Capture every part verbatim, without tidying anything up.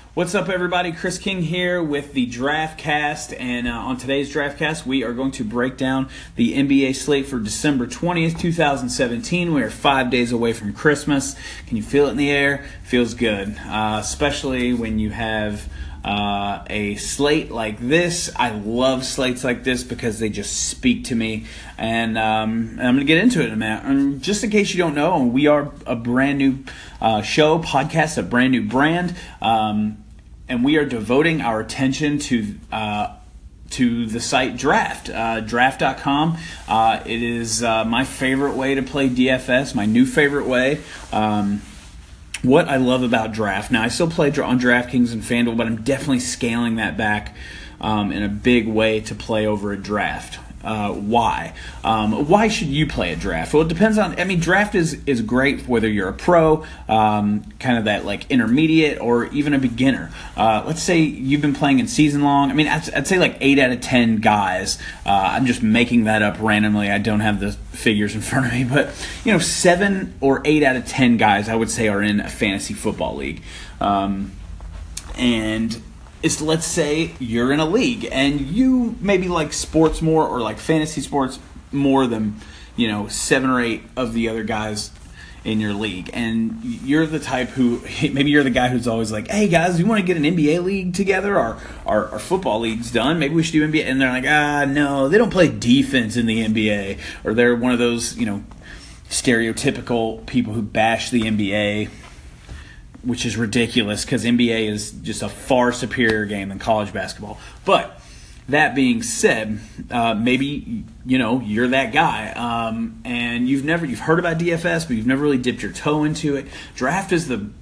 What's up, everybody? Chris King here with the Draftcast, and uh, on today's Draftcast, we are going to break down the N B A slate for December twentieth, twenty seventeen. We are five days away from Christmas. Can you feel it in the air? Feels good, uh, especially when you have uh, a slate like this. I love slates like this because they just speak to me, and, um, and I'm going to get into it in a minute. And just in case you don't know, we are a brand new uh, show, podcast, a brand new brand. Um, And we are devoting our attention to uh, to the site Draft, uh, draft dot com. Uh, it is uh, my favorite way to play D F S, my new favorite way. Um, what I love about Draft, now I still play on DraftKings and FanDuel, but I'm definitely scaling that back um, in a big way to play over a Draft. Uh, why? Um, why should you play a draft? Well, it depends on, I mean, draft is, is great whether you're a pro, um, kind of that like intermediate, or even a beginner. Uh, let's say you've been playing in season long. I mean, I'd, I'd say like eight out of ten guys, uh, I'm just making that up randomly. I don't have the figures in front of me, but, you know, seven or eight out of ten guys I would say are in a fantasy football league. Um, and is let's say you're in a league and you maybe like sports more, or like fantasy sports more than, you know, seven or eight of the other guys in your league. And you're the type who, maybe you're the guy who's always like, hey guys, you want to get an N B A league together? Our, our, our football league's done. Maybe we should do N B A. And they're like, ah, no, they don't play defense in the N B A. Or they're one of those, you know, stereotypical people who bash the N B A, which is ridiculous because N B A is just a far superior game than college basketball. But that being said, uh, maybe, you know, you're that guy, um, and you've never you've heard about D F S, but you've never really dipped your toe into it. Draft is the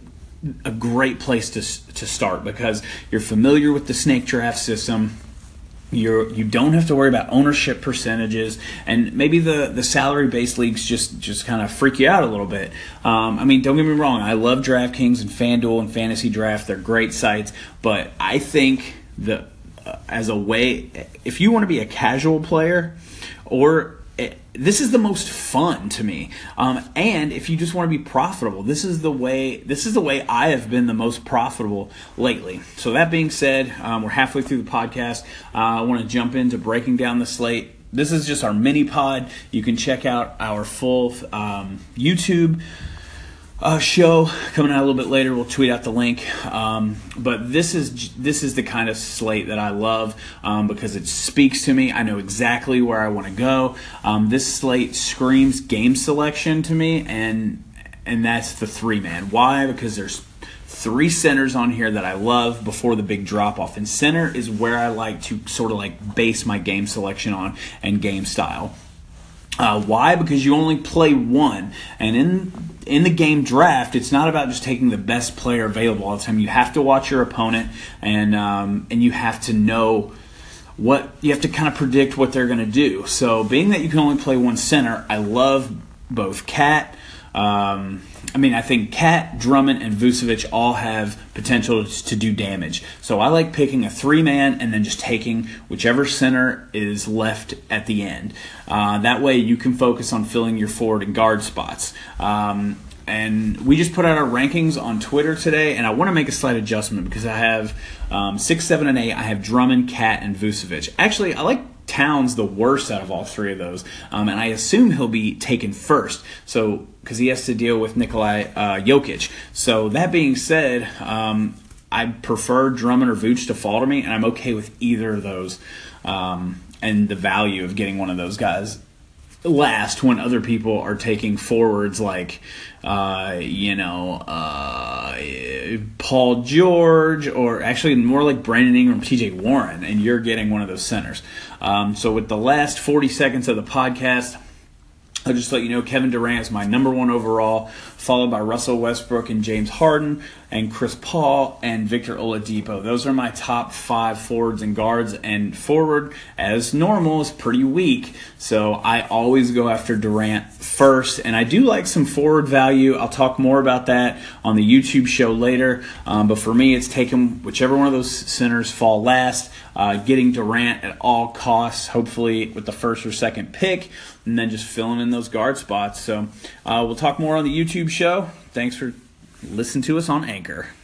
a great place to to start because you're familiar with the snake draft system. You're, you don't have to worry about ownership percentages, and maybe the, the salary-based leagues just, just kind of freak you out a little bit. Um, I mean, don't get me wrong. I love DraftKings and FanDuel and Fantasy Draft. They're great sites, but I think that uh, as a way, if you want to be a casual player, or it, this is the most fun to me. Um, and if you just want to be profitable, this is the way. This is the way I have been the most profitable lately. So that being said, um, we're halfway through the podcast. Uh, I want to jump into breaking down the slate. This is just our mini pod. You can check out our full um, YouTube Uh, show coming out a little bit later. We'll tweet out the link. Um, but this is this is the kind of slate that I love um, because it speaks to me. I know exactly where I want to go. Um, this slate screams game selection to me, and and that's the three man. Why? Because there's three centers on here that I love before the big drop off, and center is where I like to sort of like base my game selection on and game style. Uh, why? Because you only play one, and in in the game draft, it's not about just taking the best player available all the time. You have to watch your opponent, and um, and you have to know what you have to kind of predict what they're going to do. So, being that you can only play one center, I love both Cat. Um, I mean, I think Cat, Drummond, and Vucevic all have potential to do damage. So I like picking a three-man and then just taking whichever center is left at the end. Uh, that way you can focus on filling your forward and guard spots. Um, and we just put out our rankings on Twitter today, and I want to make a slight adjustment because I have um, six, seven, and eight. I have Drummond, Cat, and Vucevic. Actually, I like Towns the worst out of all three of those, um, and I assume he'll be taken first. So, because he has to deal with Nikolai uh, Jokic. So that being said, um, I prefer Drummond or Vooch to fall to me, and I'm okay with either of those, um, and the value of getting one of those guys last when other people are taking forwards like, uh, you know, uh, Paul George, or actually more like Brandon Ingram, T J Warren, and you're getting one of those centers. Um, so with the last forty seconds of the podcast, I'll just let you know Kevin Durant is my number one overall, followed by Russell Westbrook and James Harden and Chris Paul and Victor Oladipo. Those are my top five forwards and guards, and forward, as normal, is pretty weak. So I always go after Durant first, and I do like some forward value. I'll talk more about that on the YouTube show later. Um, but for me, it's taking whichever one of those centers fall last, uh, getting Durant at all costs, hopefully with the first or second pick, and then just filling in those guard spots. So uh, we'll talk more on the YouTube show. Thanks for listening to us on Anchor.